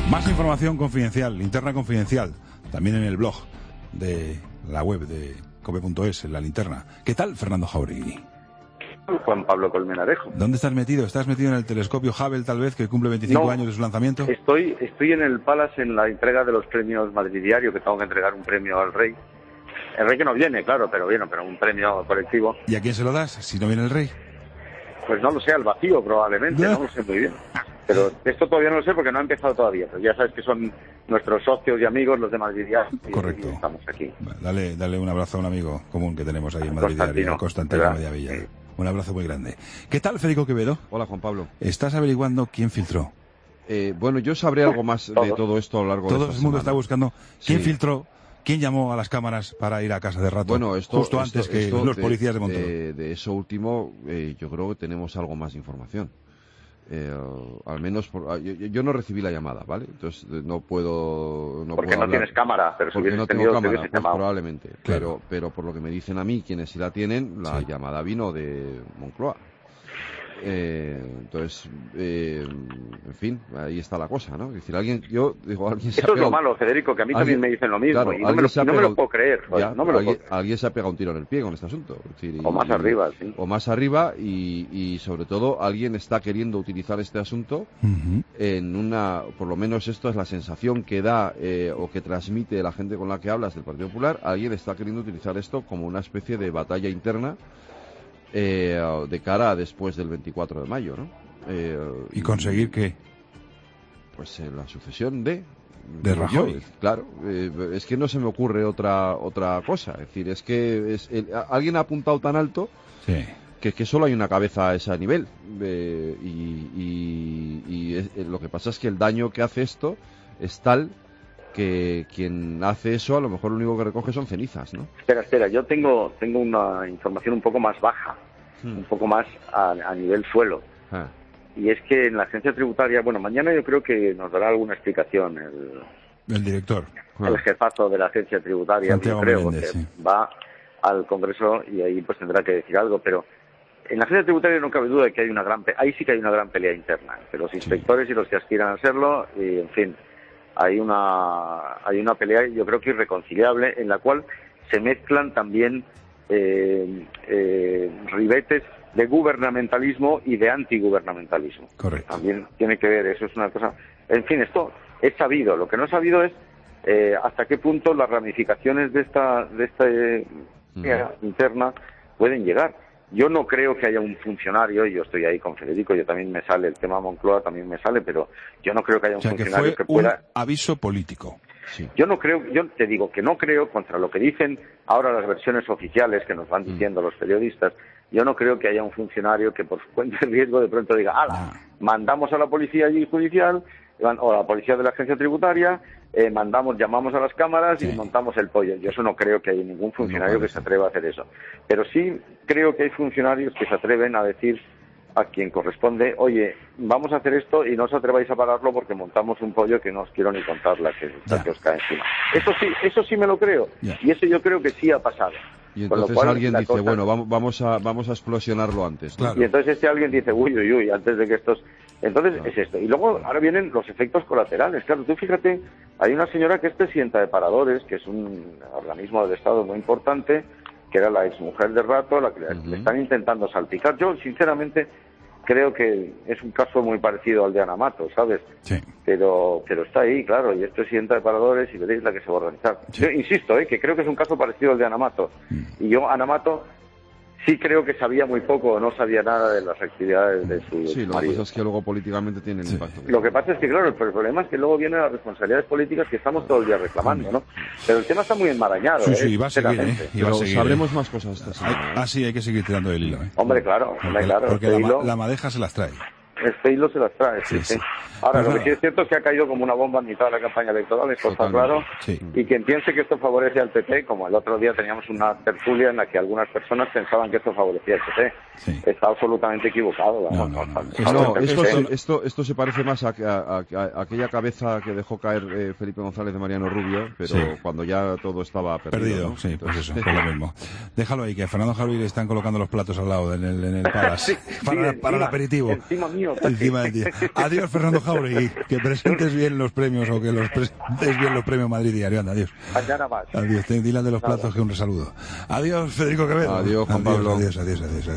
Más información confidencial, linterna confidencial, también en el blog de la web de cope.es, en la linterna. ¿Qué tal, Fernando Jauregui? Juan Pablo Colmenarejo. ¿Dónde estás metido? ¿Estás metido en el telescopio Hubble, tal vez, que cumple 25 años de su lanzamiento? Estoy en el Palace en la entrega de los premios Madrid Diario, que tengo que entregar un premio al rey. El rey que no viene, claro, pero un premio colectivo. ¿Y a quién se lo das, si no viene el rey? Pues no lo sé, al vacío probablemente, no lo sé muy bien. Pero esto todavía no lo sé porque no ha empezado todavía. Pero ya sabes que son nuestros socios y amigos los de Madrid Diario. Correcto. Y estamos aquí. Dale un abrazo a un amigo común que tenemos ahí en Madrid Diario, Constantino Mediavilla. Sí. Un abrazo muy grande. ¿Qué tal, Federico Quevedo? Hola, Juan Pablo. ¿Estás averiguando quién filtró? Bueno, yo sabré algo más de todo esto a lo largo de esta semana. Todo el mundo está buscando quién filtró, quién llamó a las cámaras para ir a casa de rato, justo antes que los policías de Montoro. De eso último, yo creo que tenemos algo más de información. Al menos yo no recibí la llamada, ¿vale? Entonces no puedo porque no tienes cámara, pero si hubieses tenido cámara, pues probablemente. Claro. Pero por lo que me dicen a mí, quienes sí la tienen, la llamada vino de Moncloa. Entonces, en fin, ahí está la cosa, ¿no? Es decir, alguien se Eso es lo malo, Federico, que a mí también me dicen lo mismo, claro, y no me lo puedo creer. Alguien se ha pegado un tiro en el pie con este asunto. Es decir, o más arriba, sí. O más arriba, y sobre todo, alguien está queriendo utilizar este asunto en por lo menos esto es la sensación que da o que transmite la gente con la que hablas del Partido Popular, alguien está queriendo utilizar esto como una especie de batalla interna de cara a después del 24 de mayo, ¿no? ¿Y conseguir qué? Pues la sucesión de Rajoy. Claro, es que no se me ocurre otra cosa. Es decir, es que alguien ha apuntado tan alto que solo hay una cabeza a ese nivel. Lo que pasa es que el daño que hace esto es tal que quien hace eso a lo mejor lo único que recoge son cenizas, ¿no? Espera, yo tengo una información un poco más baja, un poco más a nivel suelo. Y es que en la agencia tributaria, mañana yo creo que nos dará alguna explicación el director. El jefazo de la agencia tributaria, Santiago yo creo, Meléndez, porque va al Congreso y ahí pues tendrá que decir algo, pero en la agencia tributaria no cabe duda de que hay ahí sí que hay una gran pelea interna entre los inspectores y los que aspiran a serlo, y en fin, hay una pelea, yo creo que irreconciliable, en la cual se mezclan también ribetes de gubernamentalismo y de antigubernamentalismo. Correcto. También tiene que ver, eso es una cosa. En fin, esto es sabido. Lo que no es sabido es hasta qué punto las ramificaciones de esta interna pueden llegar. Yo no creo que haya un funcionario, y yo estoy ahí con Federico, yo también me sale, el tema Moncloa también me sale, pero yo no creo que haya un funcionario que pueda... un aviso político. Sí. Yo te digo que no creo, contra lo que dicen ahora las versiones oficiales que nos van diciendo los periodistas, yo no creo que haya un funcionario que por su cuenta de riesgo de pronto diga, mandamos a la policía judicial o a la policía de la agencia tributaria, llamamos a las cámaras y montamos el pollo. Yo eso no creo que haya ningún funcionario que se atreva a hacer eso. Pero sí creo que hay funcionarios que se atreven a decir a quien corresponde, oye, vamos a hacer esto y no os atreváis a pararlo porque montamos un pollo que no os quiero ni contar la que os cae encima. Eso sí me lo creo. Y eso yo creo que sí ha pasado. Y entonces alguien dice, vamos a explosionarlo antes, ¿no? Claro. Y entonces alguien dice, uy, antes de que estos... Entonces es esto. Y luego ahora vienen los efectos colaterales. Claro, tú fíjate, hay una señora que es presidenta de Paradores, que es un organismo del Estado muy importante, que era la exmujer de Rato, la que le están intentando salpicar. Yo, sinceramente, creo que es un caso muy parecido al de Ana Mato, ¿sabes? Sí. Pero está ahí, claro, y es presidenta de Paradores y veréis la que se va a organizar. Sí. Yo insisto, que creo que es un caso parecido al de Ana Mato. Y yo, Ana Mato, sí creo que sabía muy poco o no sabía nada de las actividades de su marido. Sí, lo que pasa es que luego políticamente tiene el impacto. Lo que pasa es que, claro, el problema es que luego vienen las responsabilidades políticas que estamos todo el día reclamando, ¿no? Pero el tema está muy enmarañado. Sí, va a seguir, Pero sabremos más cosas esta semana. Sí, hay que seguir tirando del hilo, Hombre, claro. Porque la madeja se las trae. Este hilo se las trae, sí. Ahora, lo que sí es cierto es que ha caído como una bomba en mitad de la campaña electoral, esto está claro, y quien piense que esto favorece al PP, como el otro día teníamos una tertulia en la que algunas personas pensaban que esto favorecía al PP, está absolutamente equivocado. Esto se parece más a aquella cabeza que dejó caer Felipe González de Mariano Rubio, pero cuando ya todo estaba perdido, ¿no? Sí, pues eso, pues lo mismo. Déjalo ahí, que a Fernando Jauregui le están colocando los platos al lado en el Palace para el aperitivo. Encima mío. mío. Encima de ti. Adiós, Fernando Jauregui. Que presentes bien los premios o que los presentes bien los premios Madrid Diario. Anda, adiós. Mañana más. Adiós. Dile de los platos que un saludo. Adiós, Federico Quevedo. Adiós, Juan Pablo. Adiós.